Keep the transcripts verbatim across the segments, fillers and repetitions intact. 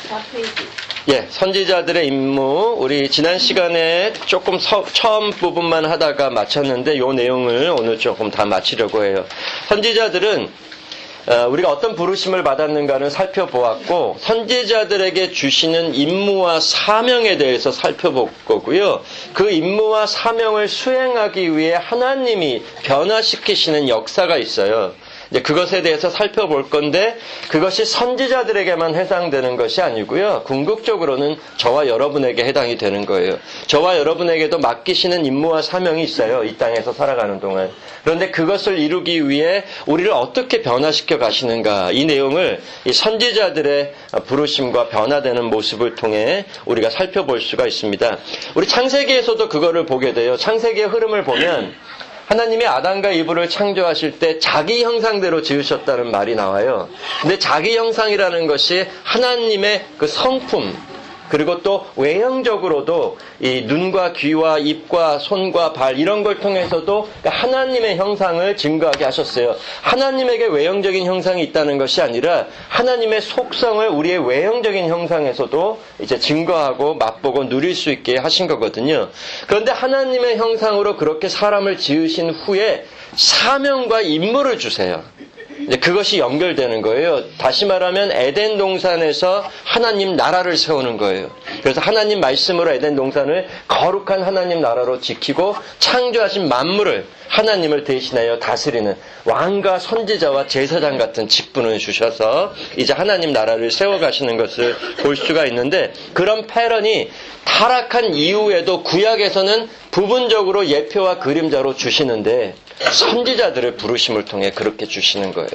사 페이지. 예, 선지자들의 임무. 우리 지난 시간에 조금 서, 처음 부분만 하다가 마쳤는데 요 내용을 오늘 조금 다 마치려고 해요. 선지자들은 어, 우리가 어떤 부르심을 받았는가를 살펴보았고, 선지자들에게 주시는 임무와 사명에 대해서 살펴볼 거고요. 그 임무와 사명을 수행하기 위해 하나님이 변화시키시는 역사가 있어요. 이제 그것에 대해서 살펴볼 건데, 그것이 선지자들에게만 해당되는 것이 아니고요. 궁극적으로는 저와 여러분에게 해당이 되는 거예요. 저와 여러분에게도 맡기시는 임무와 사명이 있어요. 이 땅에서 살아가는 동안. 그런데 그것을 이루기 위해 우리를 어떻게 변화시켜 가시는가, 이 내용을 이 선지자들의 부르심과 변화되는 모습을 통해 우리가 살펴볼 수가 있습니다. 우리 창세기에서도 그거를 보게 돼요. 창세기의 흐름을 보면 하나님이 아담과 이브를 창조하실 때 자기 형상대로 지으셨다는 말이 나와요. 근데 자기 형상이라는 것이 하나님의 그 성품, 그리고 또 외형적으로도 이 눈과 귀와 입과 손과 발 이런 걸 통해서도 하나님의 형상을 증거하게 하셨어요. 하나님에게 외형적인 형상이 있다는 것이 아니라 하나님의 속성을 우리의 외형적인 형상에서도 이제 증거하고 맛보고 누릴 수 있게 하신 거거든요. 그런데 하나님의 형상으로 그렇게 사람을 지으신 후에 사명과 임무를 주세요. 이제 그것이 연결되는 거예요. 다시 말하면 에덴 동산에서 하나님 나라를 세우는 거예요. 그래서 하나님 말씀으로 에덴 동산을 거룩한 하나님 나라로 지키고 창조하신 만물을 하나님을 대신하여 다스리는 왕과 선지자와 제사장 같은 직분을 주셔서 이제 하나님 나라를 세워가시는 것을 볼 수가 있는데, 그런 패런이 타락한 이후에도 구약에서는 부분적으로 예표와 그림자로 주시는데 선지자들을 부르심을 통해 그렇게 주시는 거예요.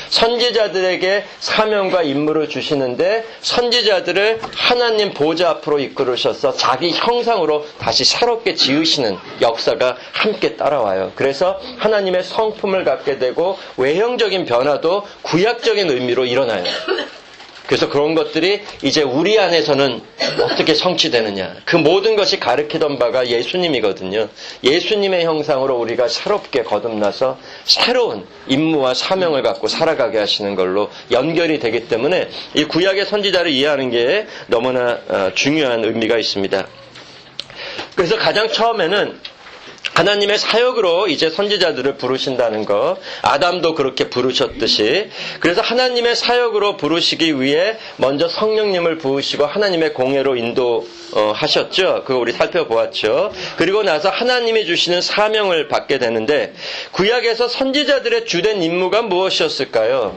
선지자들에게 사명과 임무를 주시는데 선지자들을 하나님 보좌 앞으로 이끌으셔서 자기 형상으로 다시 새롭게 지으시는 역사가 함께 따라와요. 그래서 하나님의 성품을 갖게 되고 외형적인 변화도 구약적인 의미로 일어나요. 그래서 그런 것들이 이제 우리 안에서는 어떻게 성취되느냐. 그 모든 것이 가르치던 바가 예수님이거든요. 예수님의 형상으로 우리가 새롭게 거듭나서 새로운 임무와 사명을 갖고 살아가게 하시는 걸로 연결이 되기 때문에 이 구약의 선지자를 이해하는 게 너무나 중요한 의미가 있습니다. 그래서 가장 처음에는 하나님의 사역으로 이제 선지자들을 부르신다는 거, 아담도 그렇게 부르셨듯이, 그래서 하나님의 사역으로 부르시기 위해 먼저 성령님을 부으시고 하나님의 공예로 인도하셨죠. 그거 우리 살펴보았죠. 그리고 나서 하나님이 주시는 사명을 받게 되는데, 구약에서 선지자들의 주된 임무가 무엇이었을까요?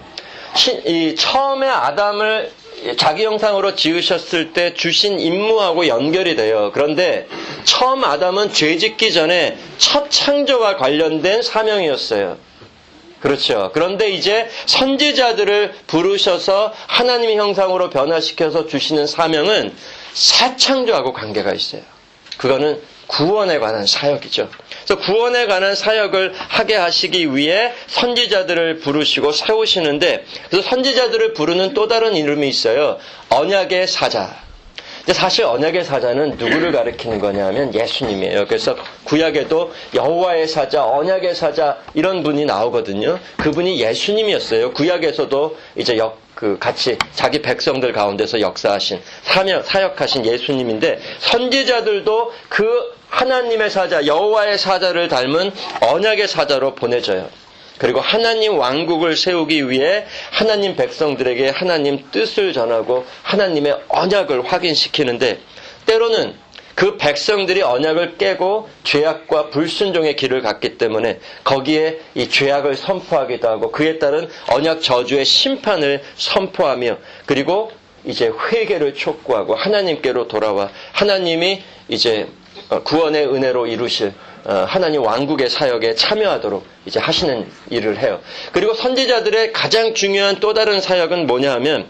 이 처음에 아담을 자기 형상으로 지으셨을 때 주신 임무하고 연결이 돼요. 그런데 처음 아담은 죄 짓기 전에 첫 창조와 관련된 사명이었어요. 그렇죠. 그런데 이제 선지자들을 부르셔서 하나님의 형상으로 변화시켜서 주시는 사명은 새 창조하고 관계가 있어요. 그거는 구원에 관한 사역이죠. 그래서 구원에 관한 사역을 하게 하시기 위해 선지자들을 부르시고 세우시는데, 그래서 선지자들을 부르는 또 다른 이름이 있어요. 언약의 사자. 근데 사실 언약의 사자는 누구를 가리키는 거냐면 예수님이에요. 그래서 구약에도 여호와의 사자, 언약의 사자 이런 분이 나오거든요. 그분이 예수님이었어요. 구약에서도 이제 역, 그 같이 자기 백성들 가운데서 역사하신 사명, 사역하신 예수님인데, 선지자들도 그 하나님의 사자, 여호와의 사자를 닮은 언약의 사자로 보내져요. 그리고 하나님 왕국을 세우기 위해 하나님 백성들에게 하나님 뜻을 전하고 하나님의 언약을 확인시키는데, 때로는 그 백성들이 언약을 깨고 죄악과 불순종의 길을 갔기 때문에 거기에 이 죄악을 선포하기도 하고 그에 따른 언약 저주의 심판을 선포하며, 그리고 이제 회개를 촉구하고 하나님께로 돌아와 하나님이 이제 구원의 은혜로 이루실 하나님 왕국의 사역에 참여하도록 이제 하시는 일을 해요. 그리고 선지자들의 가장 중요한 또 다른 사역은 뭐냐 하면,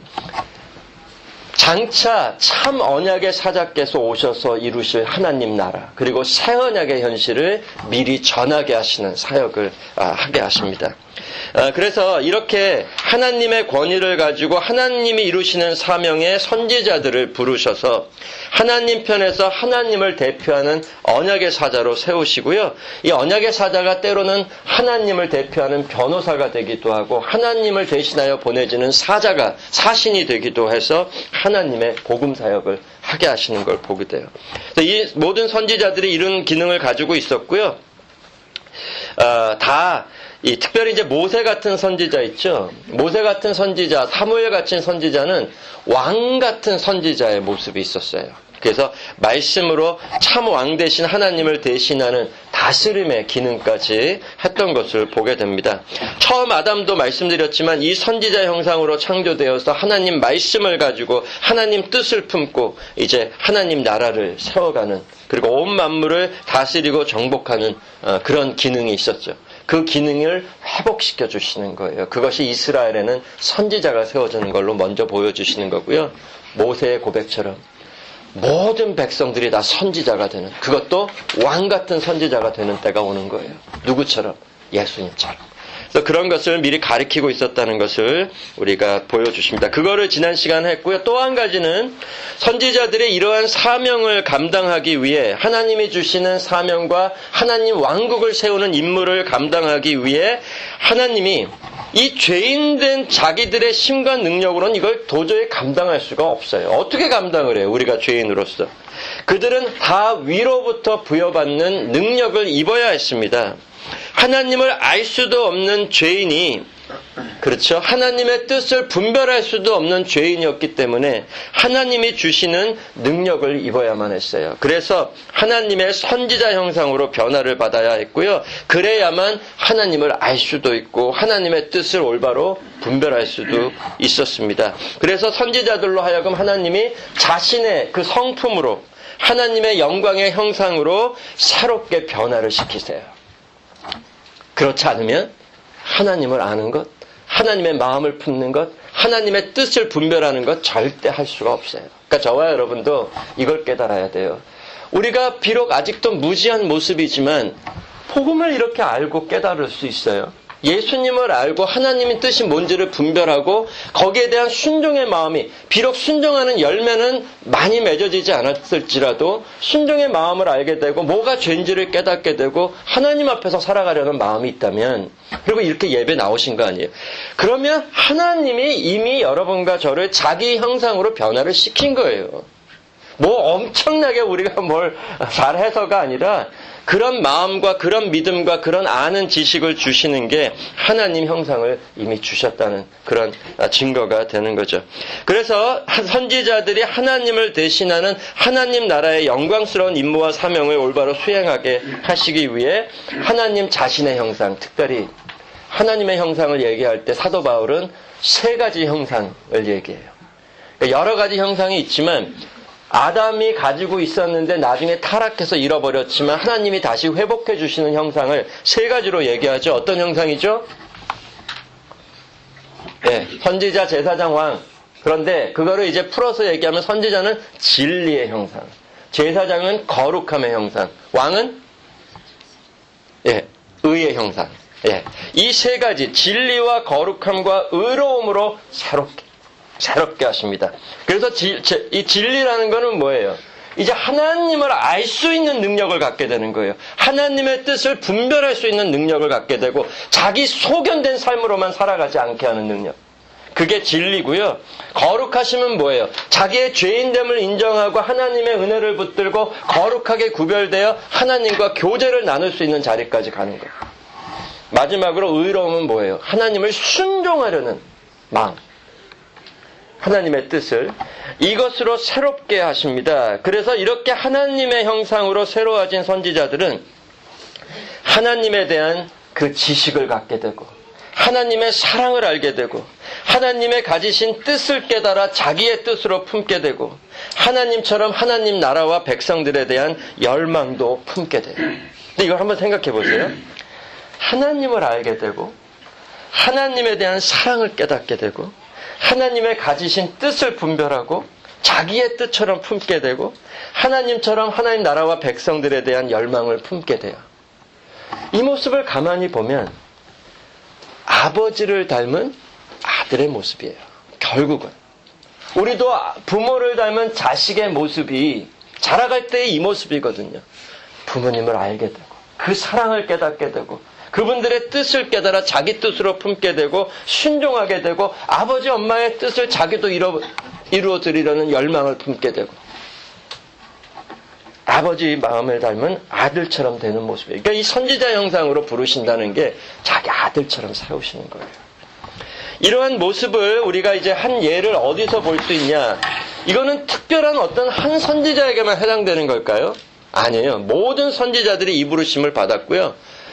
장차 참 언약의 사자께서 오셔서 이루실 하나님 나라, 그리고 새 언약의 현실을 미리 전하게 하시는 사역을 하게 하십니다. 그래서 이렇게 하나님의 권위를 가지고 하나님이 이루시는 사명의 선지자들을 부르셔서 하나님 편에서 하나님을 대표하는 언약의 사자로 세우시고요. 이 언약의 사자가 때로는 하나님을 대표하는 변호사가 되기도 하고 하나님을 대신하여 보내지는 사자가 사신이 되기도 해서 하나님의 복음 사역을 하게 하시는 걸 보게 돼요. 이 모든 선지자들이 이런 기능을 가지고 있었고요. 어, 다 이 특별히 이제 모세 같은 선지자 있죠. 모세 같은 선지자, 사무엘 같은 선지자는 왕 같은 선지자의 모습이 있었어요. 그래서 말씀으로 참 왕 대신 하나님을 대신하는 다스림의 기능까지 했던 것을 보게 됩니다. 처음 아담도 말씀드렸지만 이 선지자 형상으로 창조되어서 하나님 말씀을 가지고 하나님 뜻을 품고 이제 하나님 나라를 세워가는, 그리고 온 만물을 다스리고 정복하는 그런 기능이 있었죠. 그 기능을 회복시켜 주시는 거예요. 그것이 이스라엘에는 선지자가 세워지는 걸로 먼저 보여주시는 거고요. 모세의 고백처럼 모든 백성들이 다 선지자가 되는, 그것도 왕 같은 선지자가 되는 때가 오는 거예요. 누구처럼? 예수님처럼. 그래서 그런 것을 미리 가리키고 있었다는 것을 우리가 보여주십니다. 그거를 지난 시간에 했고요. 또 한 가지는 선지자들의 이러한 사명을 감당하기 위해, 하나님이 주시는 사명과 하나님 왕국을 세우는 임무를 감당하기 위해 하나님이 이 죄인된 자기들의 힘과 능력으로는 이걸 도저히 감당할 수가 없어요. 어떻게 감당을 해요? 우리가 죄인으로서. 그들은 다 위로부터 부여받는 능력을 입어야 했습니다. 하나님을 알 수도 없는 죄인이, 그렇죠? 하나님의 뜻을 분별할 수도 없는 죄인이었기 때문에 하나님이 주시는 능력을 입어야만 했어요. 그래서 하나님의 선지자 형상으로 변화를 받아야 했고요. 그래야만 하나님을 알 수도 있고 하나님의 뜻을 올바로 분별할 수도 있었습니다. 그래서 선지자들로 하여금 하나님이 자신의 그 성품으로 하나님의 영광의 형상으로 새롭게 변화를 시키세요. 그렇지 않으면 하나님을 아는 것, 하나님의 마음을 품는 것, 하나님의 뜻을 분별하는 것 절대 할 수가 없어요. 그러니까 저와 여러분도 이걸 깨달아야 돼요. 우리가 비록 아직도 무지한 모습이지만 복음을 이렇게 알고 깨달을 수 있어요. 예수님을 알고 하나님의 뜻이 뭔지를 분별하고 거기에 대한 순종의 마음이, 비록 순종하는 열매는 많이 맺어지지 않았을지라도 순종의 마음을 알게 되고 뭐가 죄인지를 깨닫게 되고 하나님 앞에서 살아가려는 마음이 있다면, 그리고 이렇게 예배 나오신 거 아니에요. 그러면 하나님이 이미 여러분과 저를 자기 형상으로 변화를 시킨 거예요. 뭐 엄청나게 우리가 뭘 잘해서가 아니라 그런 마음과 그런 믿음과 그런 아는 지식을 주시는 게 하나님 형상을 이미 주셨다는 그런 증거가 되는 거죠. 그래서 선지자들이 하나님을 대신하는 하나님 나라의 영광스러운 임무와 사명을 올바로 수행하게 하시기 위해 하나님 자신의 형상, 특별히 하나님의 형상을 얘기할 때 사도 바울은 세 가지 형상을 얘기해요. 여러 가지 형상이 있지만 아담이 가지고 있었는데 나중에 타락해서 잃어버렸지만 하나님이 다시 회복해 주시는 형상을 세 가지로 얘기하죠. 어떤 형상이죠? 네, 선지자, 제사장, 왕. 그런데 그거를 이제 풀어서 얘기하면 선지자는 진리의 형상, 제사장은 거룩함의 형상, 왕은 예, 의의 형상. 예, 이 세 가지 진리와 거룩함과 의로움으로 새롭게 새롭게 하십니다. 그래서 지, 제, 이 진리라는 거는 뭐예요? 이제 하나님을 알 수 있는 능력을 갖게 되는 거예요. 하나님의 뜻을 분별할 수 있는 능력을 갖게 되고 자기 소견된 삶으로만 살아가지 않게 하는 능력. 그게 진리고요. 거룩하심은 뭐예요? 자기의 죄인됨을 인정하고 하나님의 은혜를 붙들고 거룩하게 구별되어 하나님과 교제를 나눌 수 있는 자리까지 가는 거예요. 마지막으로 의로움은 뭐예요? 하나님을 순종하려는 마음. 하나님의 뜻을 이것으로 새롭게 하십니다. 그래서 이렇게 하나님의 형상으로 새로워진 선지자들은 하나님에 대한 그 지식을 갖게 되고 하나님의 사랑을 알게 되고 하나님의 가지신 뜻을 깨달아 자기의 뜻으로 품게 되고 하나님처럼 하나님 나라와 백성들에 대한 열망도 품게 돼요. 근데 이걸 한번 생각해 보세요. 하나님을 알게 되고 하나님에 대한 사랑을 깨닫게 되고 하나님의 가지신 뜻을 분별하고 자기의 뜻처럼 품게 되고 하나님처럼 하나님 나라와 백성들에 대한 열망을 품게 돼요. 이 모습을 가만히 보면 아버지를 닮은 아들의 모습이에요. 결국은. 우리도 부모를 닮은 자식의 모습이 자라갈 때의 이 모습이거든요. 부모님을 알게 되고 그 사랑을 깨닫게 되고 그분들의 뜻을 깨달아 자기 뜻으로 품게 되고 순종하게 되고 아버지 엄마의 뜻을 자기도 이루, 이루어 드리려는 열망을 품게 되고 아버지 마음을 닮은 아들처럼 되는 모습이에요. 그러니까 이 선지자 형상으로 부르신다는 게 자기 아들처럼 세우시는 거예요. 이러한 모습을 우리가 이제 한 예를 어디서 볼 수 있냐? 이거는 특별한 어떤 한 선지자에게만 해당되는 걸까요? 아니에요. 모든 선지자들이 이 부르심을 받았고요.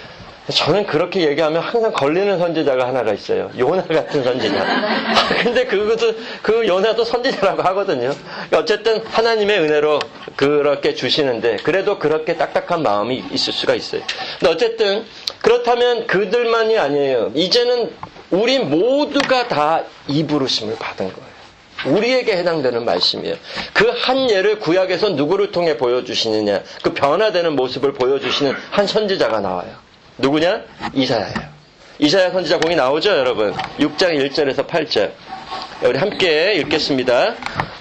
저는 그렇게 얘기하면 항상 걸리는 선지자가 하나가 있어요. 요나 같은 선지자. 근데 그것도, 그 요나도 선지자라고 하거든요. 어쨌든 하나님의 은혜로 그렇게 주시는데, 그래도 그렇게 딱딱한 마음이 있을 수가 있어요. 근데 어쨌든, 그렇다면 그들만이 아니에요. 이제는 우리 모두가 다 이 부르심을 받은 거예요. 우리에게 해당되는 말씀이에요. 그 한 예를 구약에서 누구를 통해 보여주시느냐, 그 변화되는 모습을 보여주시는 한 선지자가 나와요. 누구냐? 이사야예요. 이사야 선지자 공이 나오죠, 여러분? 육 장 일 절에서 팔 절. 우리 함께 읽겠습니다.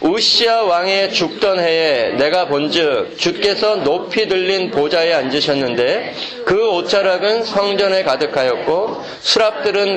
우시야 왕의 죽던 해에 내가 본즉 주께서 높이 들린 보좌에 앉으셨는데 그 옷자락은 성전에 가득하였고 수랍들은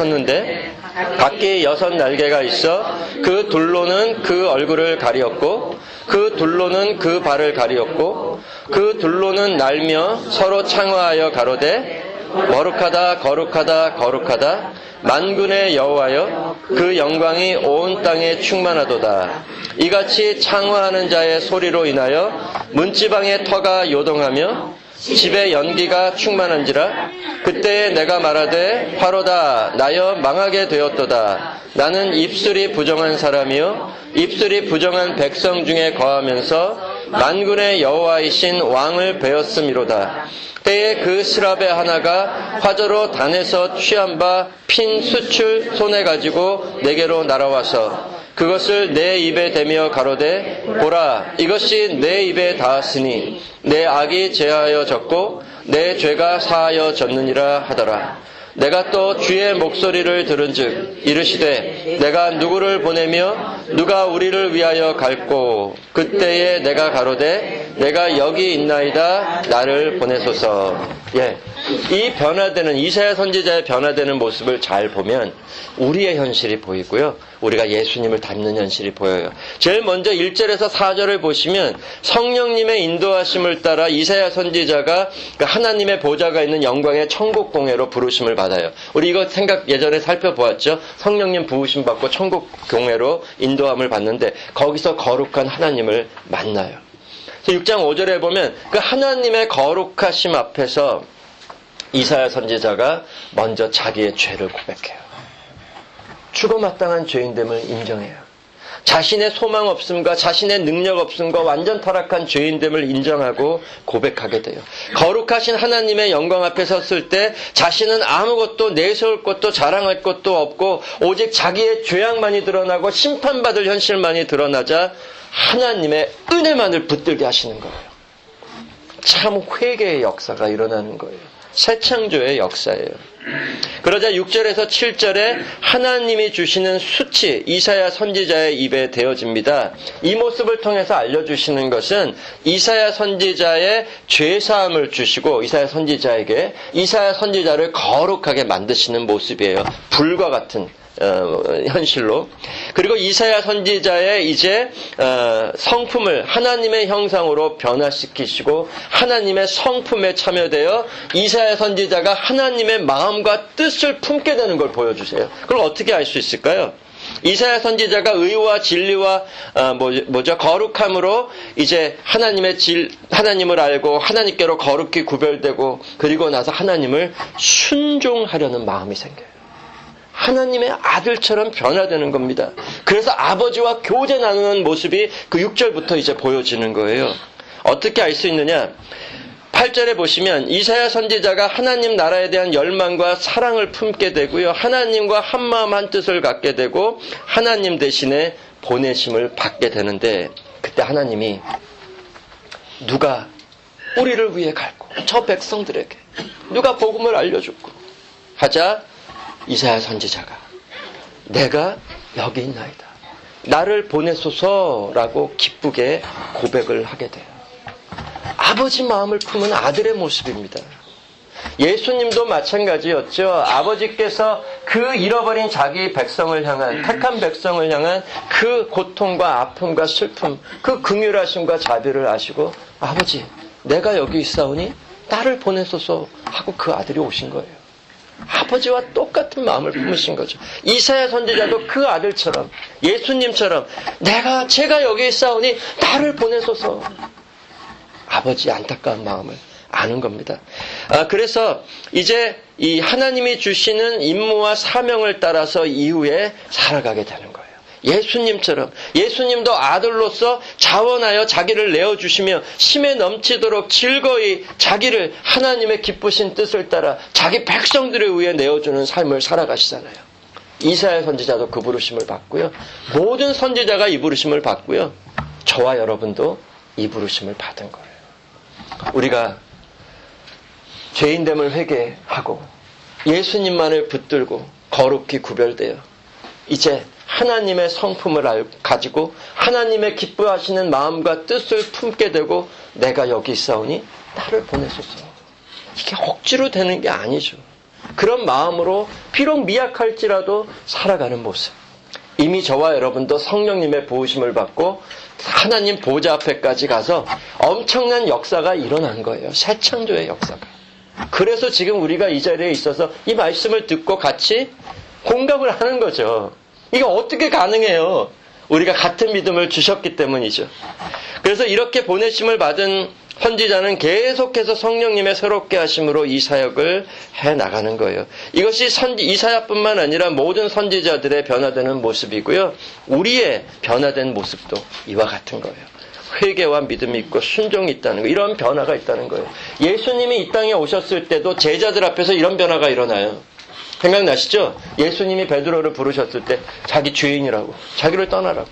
모셔섰는데 밖에 여섯 날개가 있어 그 둘로는 그 얼굴을 가리었고 그 둘로는 그 발을 가리었고 그 둘로는 날며 서로 창화하여 가로되 거룩하다 거룩하다 거룩하다 만군의 여호와여 그 영광이 온 땅에 충만하도다. 이같이 창화하는 자의 소리로 인하여 문지방의 터가 요동하며 집에 연기가 충만한지라. 그때에 내가 말하되 화로다 나여 망하게 되었도다. 나는 입술이 부정한 사람이요 입술이 부정한 백성 중에 거하면서 만군의 여호와이신 왕을 베었음이로다. 때에 그 스랍의 하나가 화저로 단에서 취한 바 핀 수출 손에 가지고 내게로 날아와서 그것을 내 입에 대며 가로되 보라 이것이 내 입에 닿았으니 내 악이 제하여졌고 내 죄가 사하여졌느니라 하더라. 내가 또 주의 목소리를 들은즉 이르시되 내가 누구를 보내며 누가 우리를 위하여 갈꼬. 그때에 내가 가로되 내가 여기 있나이다 나를 보내소서. 예, 이 변화되는 이사야 선지자의 변화되는 모습을 잘 보면 우리의 현실이 보이고요. 우리가 예수님을 닮는 현실이 보여요. 제일 먼저 일 절에서 사 절을 보시면 성령님의 인도하심을 따라 이사야 선지자가 하나님의 보좌가 있는 영광의 천국 공회로 부르심을 받아요. 우리 이거 생각 예전에 살펴보았죠. 성령님 부으심 받고 천국 공회로 인도함을 받는데 거기서 거룩한 하나님을 만나요. 그래서 육 장 오 절에 보면 그 하나님의 거룩하심 앞에서 이사야 선지자가 먼저 자기의 죄를 고백해요. 죽어마땅한 죄인됨을 인정해요. 자신의 소망 없음과 자신의 능력 없음과 완전 타락한 죄인됨을 인정하고 고백하게 돼요. 거룩하신 하나님의 영광 앞에 섰을 때 자신은 아무것도 내세울 것도 자랑할 것도 없고 오직 자기의 죄악만이 드러나고 심판받을 현실만이 드러나자 하나님의 은혜만을 붙들게 하시는 거예요. 참 회개의 역사가 일어나는 거예요. 새 창조의 역사예요. 그러자 육 절에서 칠 절에 하나님이 주시는 수치 이사야 선지자의 입에 대어집니다. 이 모습을 통해서 알려주시는 것은 이사야 선지자의 죄사함을 주시고 이사야 선지자에게 이사야 선지자를 거룩하게 만드시는 모습이에요. 불과 같은 어, 현실로. 그리고 이사야 선지자의 이제 어, 성품을 하나님의 형상으로 변화시키시고 하나님의 성품에 참여되어 이사야 선지자가 하나님의 마음과 뜻을 품게 되는 걸 보여주세요. 그걸 어떻게 알 수 있을까요? 이사야 선지자가 의와 진리와 어, 뭐, 뭐죠 거룩함으로 이제 하나님의 질 하나님을 알고 하나님께로 거룩히 구별되고 그리고 나서 하나님을 순종하려는 마음이 생겨요. 하나님의 아들처럼 변화되는 겁니다. 그래서 아버지와 교제 나누는 모습이 그 육 절부터 이제 보여지는 거예요. 어떻게 알 수 있느냐? 팔 절에 보시면 이사야 선지자가 하나님 나라에 대한 열망과 사랑을 품게 되고요. 하나님과 한마음 한뜻을 갖게 되고 하나님 대신에 보내심을 받게 되는데 그때 하나님이 누가 우리를 위해 갈고 저 백성들에게 누가 복음을 알려줬고 하자 이사야 선지자가 내가 여기 있나이다. 나를 보내소서라고 기쁘게 고백을 하게 돼요. 아버지 마음을 품은 아들의 모습입니다. 예수님도 마찬가지였죠. 아버지께서 그 잃어버린 자기 백성을 향한, 택한 백성을 향한 그 고통과 아픔과 슬픔, 그 긍휼하심과 자비를 아시고 아버지 내가 여기 있사오니 나를 보내소서 하고 그 아들이 오신 거예요. 아버지와 똑같은 마음을 품으신 거죠. 이사야 선지자도 그 아들처럼 예수님처럼 내가 제가 여기 있사오니 나를 보내소서. 아버지의 안타까운 마음을 아는 겁니다. 아, 그래서 이제 이 하나님이 주시는 임무와 사명을 따라서 이후에 살아가게 되는 거예요. 예수님처럼 예수님도 아들로서 자원하여 자기를 내어주시며 힘에 넘치도록 즐거이 자기를 하나님의 기쁘신 뜻을 따라 자기 백성들에 의해 내어주는 삶을 살아가시잖아요. 이사야 선지자도 그 부르심을 받고요. 모든 선지자가 이 부르심을 받고요. 저와 여러분도 이 부르심을 받은 거예요. 우리가 죄인됨을 회개하고 예수님만을 붙들고 거룩히 구별되어 이제 하나님의 성품을 가지고 하나님의 기뻐하시는 마음과 뜻을 품게 되고 내가 여기 있사오니 나를 보내소서. 이게 억지로 되는 게 아니죠. 그런 마음으로 비록 미약할지라도 살아가는 모습. 이미 저와 여러분도 성령님의 부으심을 받고 하나님 보좌 앞에까지 가서 엄청난 역사가 일어난 거예요. 새 창조의 역사가. 그래서 지금 우리가 이 자리에 있어서 이 말씀을 듣고 같이 공감을 하는 거죠. 이게 어떻게 가능해요? 우리가 같은 믿음을 주셨기 때문이죠. 그래서 이렇게 보내심을 받은 선지자는 계속해서 성령님의 새롭게 하심으로 이 사역을 해나가는 거예요. 이것이 선지, 이사야뿐만 아니라 모든 선지자들의 변화되는 모습이고요. 우리의 변화된 모습도 이와 같은 거예요. 회개와 믿음이 있고 순종이 있다는 거, 이런 변화가 있다는 거예요. 예수님이 이 땅에 오셨을 때도 제자들 앞에서 이런 변화가 일어나요. 생각나시죠? 예수님이 베드로를 부르셨을 때 자기 죄인이라고, 자기를 떠나라고.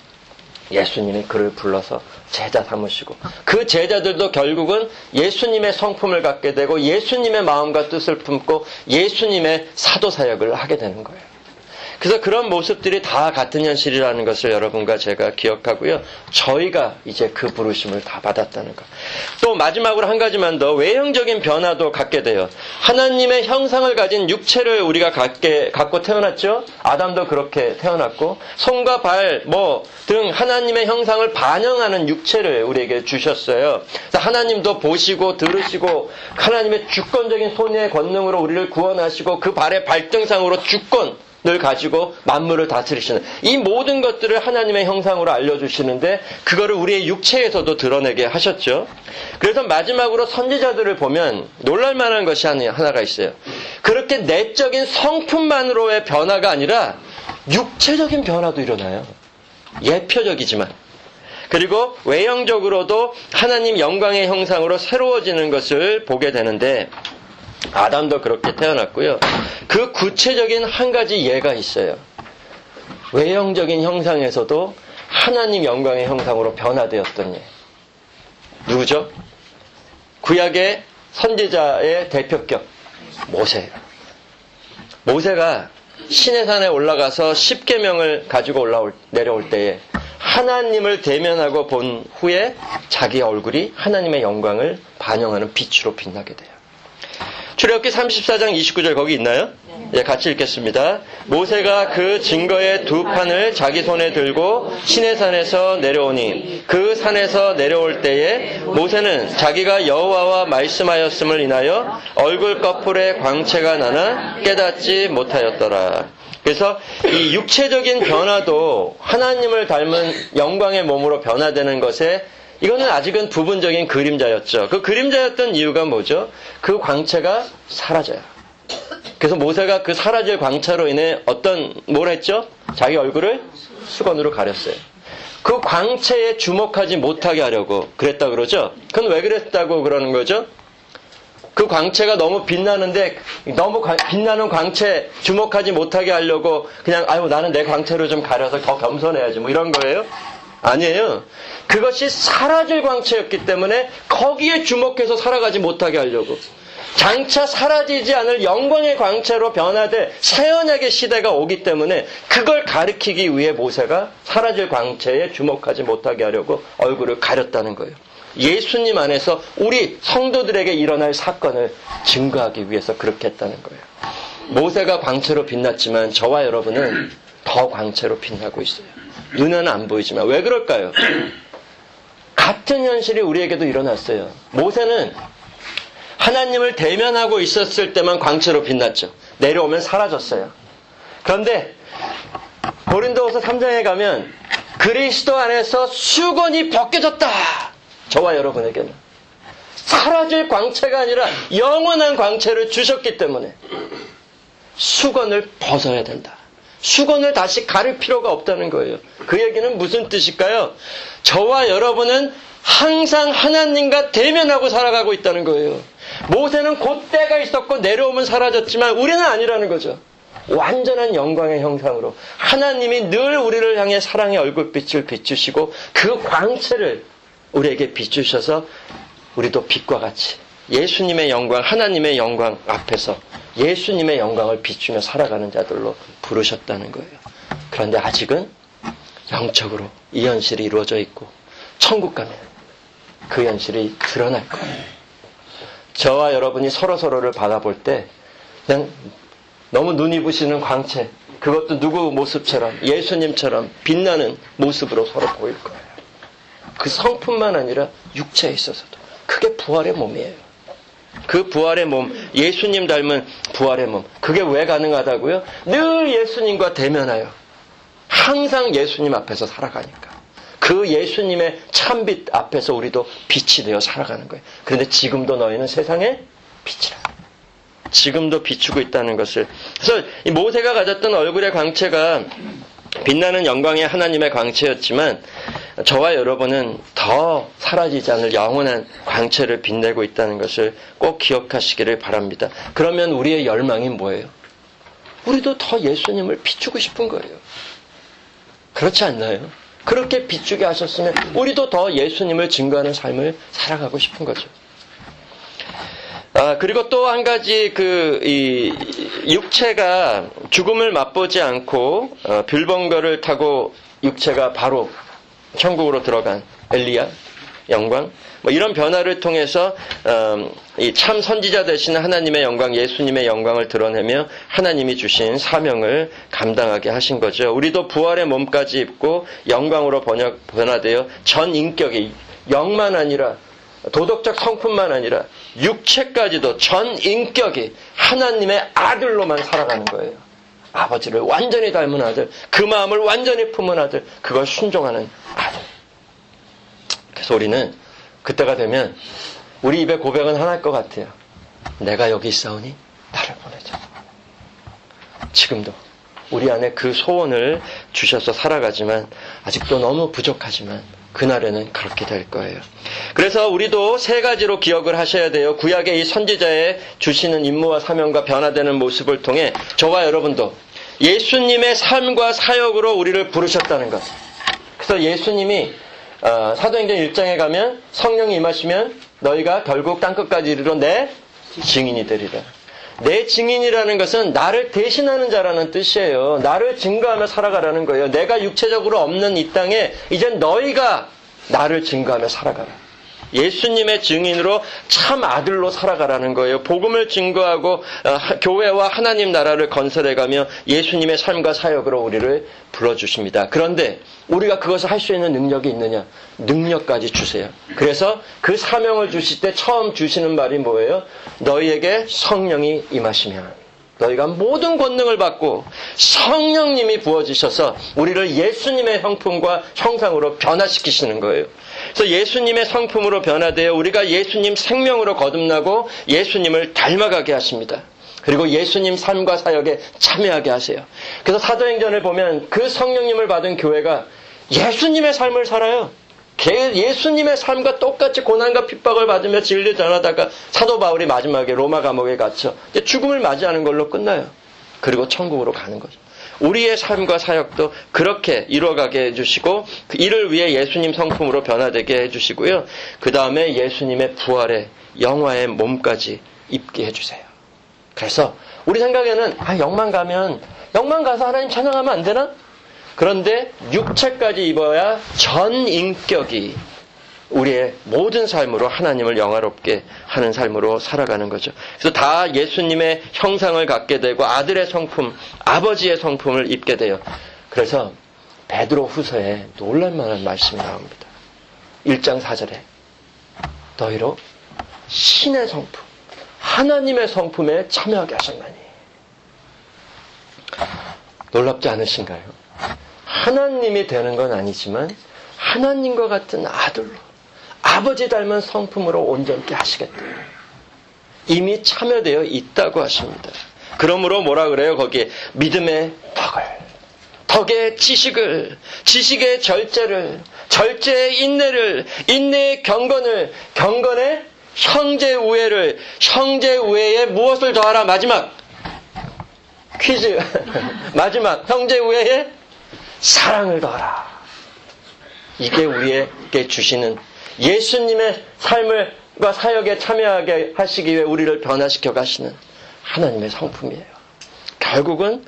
예수님이 그를 불러서 제자 삼으시고 그 제자들도 결국은 예수님의 성품을 갖게 되고 예수님의 마음과 뜻을 품고 예수님의 사도 사역을 하게 되는 거예요. 그래서 그런 모습들이 다 같은 현실이라는 것을 여러분과 제가 기억하고요. 저희가 이제 그 부르심을 다 받았다는 것. 또 마지막으로 한 가지만 더, 외형적인 변화도 갖게 돼요. 하나님의 형상을 가진 육체를 우리가 갖게, 갖고 태어났죠. 아담도 그렇게 태어났고 손과 발 뭐 등 하나님의 형상을 반영하는 육체를 우리에게 주셨어요. 하나님도 보시고 들으시고 하나님의 주권적인 손의 권능으로 우리를 구원하시고 그 발의 발등상으로 주권 을 가지고 만물을 다스리시는 이 모든 것들을 하나님의 형상으로 알려주시는데 그거를 우리의 육체에서도 드러내게 하셨죠. 그래서 마지막으로 선지자들을 보면 놀랄만한 것이 하나가 있어요. 그렇게 내적인 성품만으로의 변화가 아니라 육체적인 변화도 일어나요. 예표적이지만. 그리고 외형적으로도 하나님 영광의 형상으로 새로워지는 것을 보게 되는데 아담도 그렇게 태어났고요. 그 구체적인 한 가지 예가 있어요. 외형적인 형상에서도 하나님 영광의 형상으로 변화되었던 예. 누구죠? 구약의 선지자의 대표격 모세예요. 모세가 시내산에 올라가서 십계명을 가지고 올라올 내려올 때에 하나님을 대면하고 본 후에 자기 얼굴이 하나님의 영광을 반영하는 빛으로 빛나게 돼요. 출애굽기 삼십사 장 이십구 절 거기 있나요? 네, 같이 읽겠습니다. 모세가 그 증거의 두 판을 자기 손에 들고 시내산에서 내려오니 그 산에서 내려올 때에 모세는 자기가 여호와와 말씀하였음을 인하여 얼굴 꺼풀에 광채가 나나 깨닫지 못하였더라. 그래서 이 육체적인 변화도 하나님을 닮은 영광의 몸으로 변화되는 것에 이거는 아직은 부분적인 그림자였죠. 그 그림자였던 이유가 뭐죠? 그 광채가 사라져요. 그래서 모세가 그 사라질 광채로 인해 어떤 뭘 했죠? 자기 얼굴을 수건으로 가렸어요. 그 광채에 주목하지 못하게 하려고 그랬다 그러죠? 그건 왜 그랬다고 그러는 거죠? 그 광채가 너무 빛나는데 너무 과, 빛나는 광채 주목하지 못하게 하려고 그냥 아유 나는 내 광채로 좀 가려서 더 겸손해야지 뭐 이런 거예요? 아니에요. 그것이 사라질 광채였기 때문에 거기에 주목해서 살아가지 못하게 하려고. 장차 사라지지 않을 영광의 광채로 변화될 새 언약의 시대가 오기 때문에 그걸 가리키기 위해 모세가 사라질 광채에 주목하지 못하게 하려고 얼굴을 가렸다는 거예요. 예수님 안에서 우리 성도들에게 일어날 사건을 증거하기 위해서 그렇게 했다는 거예요. 모세가 광채로 빛났지만 저와 여러분은 더 광채로 빛나고 있어요. 눈에는 안 보이지만. 왜 그럴까요? 같은 현실이 우리에게도 일어났어요. 모세는 하나님을 대면하고 있었을 때만 광채로 빛났죠. 내려오면 사라졌어요. 그런데 고린도후서 삼 장에 가면 그리스도 안에서 수건이 벗겨졌다. 저와 여러분에게는 사라질 광채가 아니라 영원한 광채를 주셨기 때문에 수건을 벗어야 된다. 수건을 다시 가릴 필요가 없다는 거예요. 그 얘기는 무슨 뜻일까요? 저와 여러분은 항상 하나님과 대면하고 살아가고 있다는 거예요. 모세는 그때가 있었고 내려오면 사라졌지만 우리는 아니라는 거죠. 완전한 영광의 형상으로 하나님이 늘 우리를 향해 사랑의 얼굴빛을 비추시고 그 광채를 우리에게 비추셔서 우리도 빛과 같이 예수님의 영광, 하나님의 영광 앞에서 예수님의 영광을 비추며 살아가는 자들로 부르셨다는 거예요. 그런데 아직은 영적으로 이 현실이 이루어져 있고 천국 가면 그 현실이 드러날 거예요. 저와 여러분이 서로서로를 바라볼 때 그냥 너무 눈이 부시는 광채, 그것도 누구 모습처럼 예수님처럼 빛나는 모습으로 서로 보일 거예요. 그 성품만 아니라 육체에 있어서도 그게 부활의 몸이에요. 그 부활의 몸, 예수님 닮은 부활의 몸, 그게 왜 가능하다고요? 늘 예수님과 대면하여 항상 예수님 앞에서 살아가니까 그 예수님의 참빛 앞에서 우리도 빛이 되어 살아가는 거예요. 그런데 지금도 너희는 세상의 빛이라. 지금도 비추고 있다는 것을. 그래서 이 모세가 가졌던 얼굴의 광채가 빛나는 영광의 하나님의 광채였지만 저와 여러분은 더 사라지지 않을 영원한 광채를 빛내고 있다는 것을 꼭 기억하시기를 바랍니다. 그러면 우리의 열망이 뭐예요? 우리도 더 예수님을 비추고 싶은 거예요. 그렇지 않나요? 그렇게 비추게 하셨으면 우리도 더 예수님을 증거하는 삶을 살아가고 싶은 거죠. 아, 그리고 또 한 가지 그 이 육체가 죽음을 맛보지 않고 어, 불번거를 타고 육체가 바로 천국으로 들어간 엘리야 영광, 뭐 이런 변화를 통해서 어, 이 참 선지자 되신 하나님의 영광, 예수님의 영광을 드러내며 하나님이 주신 사명을 감당하게 하신 거죠. 우리도 부활의 몸까지 입고 영광으로 번역, 변화되어 전 인격이 영만 아니라 도덕적 성품만 아니라 육체까지도 전 인격이 하나님의 아들로만 살아가는 거예요. 아버지를 완전히 닮은 아들, 그 마음을 완전히 품은 아들, 그걸 순종하는 아들. 그래서 우리는 그때가 되면 우리 입에 고백은 하나일 것 같아요. 내가 여기 있사오니 나를 보내자. 지금도 우리 안에 그 소원을 주셔서 살아가지만 아직도 너무 부족하지만 그날에는 그렇게 될 거예요. 그래서 우리도 세 가지로 기억을 하셔야 돼요. 구약의 이 선지자의 주시는 임무와 사명과 변화되는 모습을 통해 저와 여러분도 예수님의 삶과 사역으로 우리를 부르셨다는 것. 그래서 예수님이 어, 사도행전 일 장에 가면 성령이 임하시면 너희가 결국 땅끝까지 이르러 내 증인이 되리라. 내 증인이라는 것은 나를 대신하는 자라는 뜻이에요. 나를 증거하며 살아가라는 거예요. 내가 육체적으로 없는 이 땅에 이젠 너희가 나를 증거하며 살아가라. 예수님의 증인으로 참 아들로 살아가라는 거예요. 복음을 증거하고 어, 교회와 하나님 나라를 건설해가며 예수님의 삶과 사역으로 우리를 불러주십니다. 그런데 우리가 그것을 할 수 있는 능력이 있느냐? 능력까지 주세요. 그래서 그 사명을 주실 때 처음 주시는 말이 뭐예요? 너희에게 성령이 임하시면 너희가 모든 권능을 받고 성령님이 부어지셔서 우리를 예수님의 형품과 형상으로 변화시키시는 거예요. 그래서 예수님의 성품으로 변화되어 우리가 예수님 생명으로 거듭나고 예수님을 닮아가게 하십니다. 그리고 예수님 삶과 사역에 참여하게 하세요. 그래서 사도행전을 보면 그 성령님을 받은 교회가 예수님의 삶을 살아요. 예수님의 삶과 똑같이 고난과 핍박을 받으며 진리 전하다가 사도 바울이 마지막에 로마 감옥에 갇혀 죽음을 맞이하는 걸로 끝나요. 그리고 천국으로 가는 거죠. 우리의 삶과 사역도 그렇게 이루어가게 해주시고 이를 위해 예수님 성품으로 변화되게 해주시고요. 그 다음에 예수님의 부활의 영화의 몸까지 입게 해주세요. 그래서 우리 생각에는 아 영만 가면 영만 가서 하나님 찬양하면 안 되나? 그런데 육체까지 입어야 전 인격이 우리의 모든 삶으로 하나님을 영화롭게 하는 삶으로 살아가는 거죠. 그래서 다 예수님의 형상을 갖게 되고 아들의 성품, 아버지의 성품을 입게 돼요. 그래서 베드로 후서에 놀랄만한 말씀이 나옵니다. 일 장 사 절에 너희로 신의 성품, 하나님의 성품에 참여하게 하셨나니. 놀랍지 않으신가요? 하나님이 되는 건 아니지만 하나님과 같은 아들로 아버지 닮은 성품으로 온전케 하시겠다. 이미 참여되어 있다고 하십니다. 그러므로 뭐라 그래요? 거기에 믿음의 덕을, 덕의 지식을, 지식의 절제를, 절제의 인내를, 인내의 경건을, 경건의 형제 우애를, 형제 우애에 무엇을 더하라? 마지막 퀴즈. 마지막 형제 우애에 사랑을 더하라. 이게 우리에게 주시는 예수님의 삶과 사역에 참여하게 하시기 위해 우리를 변화시켜 가시는 하나님의 성품이에요. 결국은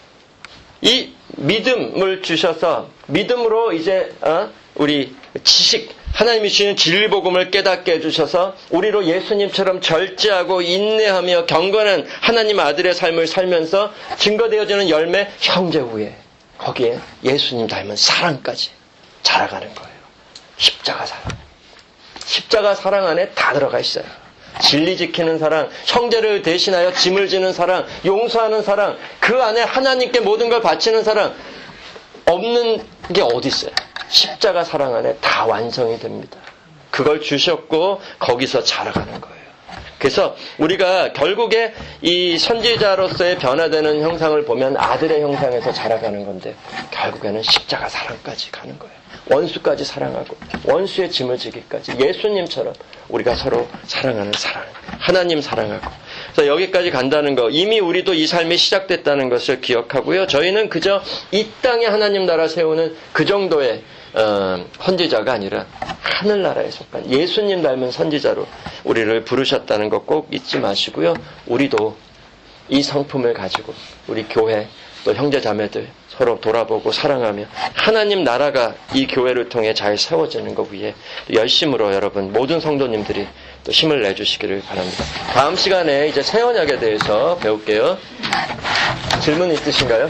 이 믿음을 주셔서 믿음으로 이제 어? 우리 지식, 하나님이 주시는 진리복음을 깨닫게 해주셔서 우리로 예수님처럼 절제하고 인내하며 경건한 하나님 아들의 삶을 살면서 증거되어지는 열매, 형제 우애, 거기에 예수님 닮은 사랑까지 자라가는 거예요. 십자가 사랑. 십자가 사랑 안에 다 들어가 있어요. 진리 지키는 사랑, 형제를 대신하여 짐을 지는 사랑, 용서하는 사랑, 그 안에 하나님께 모든 걸 바치는 사랑, 없는 게 어디 있어요? 십자가 사랑 안에 다 완성이 됩니다. 그걸 주셨고 거기서 자라가는 거예요. 그래서 우리가 결국에 이 선지자로서의 변화되는 형상을 보면 아들의 형상에서 자라가는 건데 결국에는 십자가 사랑까지 가는 거예요. 원수까지 사랑하고 원수의 짐을 지기까지 예수님처럼 우리가 서로 사랑하는 사랑, 하나님 사랑하고. 그래서 여기까지 간다는 거, 이미 우리도 이 삶이 시작됐다는 것을 기억하고요. 저희는 그저 이 땅에 하나님 나라 세우는 그 정도의 어, 선지자가 아니라 하늘나라에 속한 예수님 닮은 선지자로 우리를 부르셨다는 것 꼭 잊지 마시고요. 우리도 이 성품을 가지고 우리 교회 또 형제 자매들 서로 돌아보고 사랑하며 하나님 나라가 이 교회를 통해 잘 세워지는 것 위해 열심으로 여러분 모든 성도님들이 또 힘을 내주시기를 바랍니다. 다음 시간에 이제 새 언약에 대해서 배울게요. 질문 있으신가요?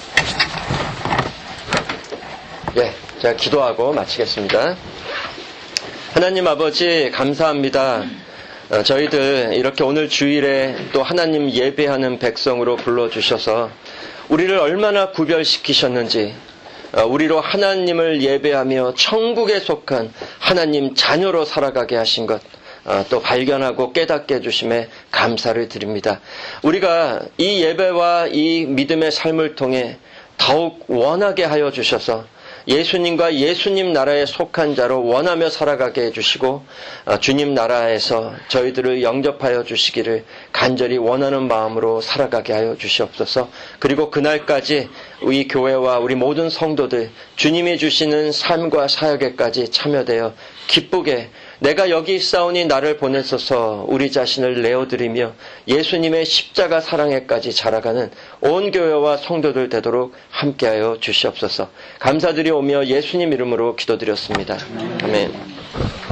예, 제가 기도하고 마치겠습니다. 하나님 아버지 감사합니다. 어, 저희들 이렇게 오늘 주일에 또 하나님 예배하는 백성으로 불러주셔서 우리를 얼마나 구별시키셨는지, 어, 우리로 하나님을 예배하며 천국에 속한 하나님 자녀로 살아가게 하신 것 어, 또 발견하고 깨닫게 해주심에 감사를 드립니다. 우리가 이 예배와 이 믿음의 삶을 통해 더욱 원하게 하여 주셔서 예수님과 예수님 나라에 속한 자로 원하며 살아가게 해주시고 주님 나라에서 저희들을 영접하여 주시기를 간절히 원하는 마음으로 살아가게 하여 주시옵소서. 그리고 그날까지 우리 교회와 우리 모든 성도들 주님이 주시는 삶과 사역에까지 참여되어 기쁘게 내가 여기 있사오니 나를 보내소서 우리 자신을 내어드리며 예수님의 십자가 사랑에까지 자라가는 온 교회와 성도들 되도록 함께하여 주시옵소서. 감사드리오며 예수님 이름으로 기도드렸습니다. 아멘.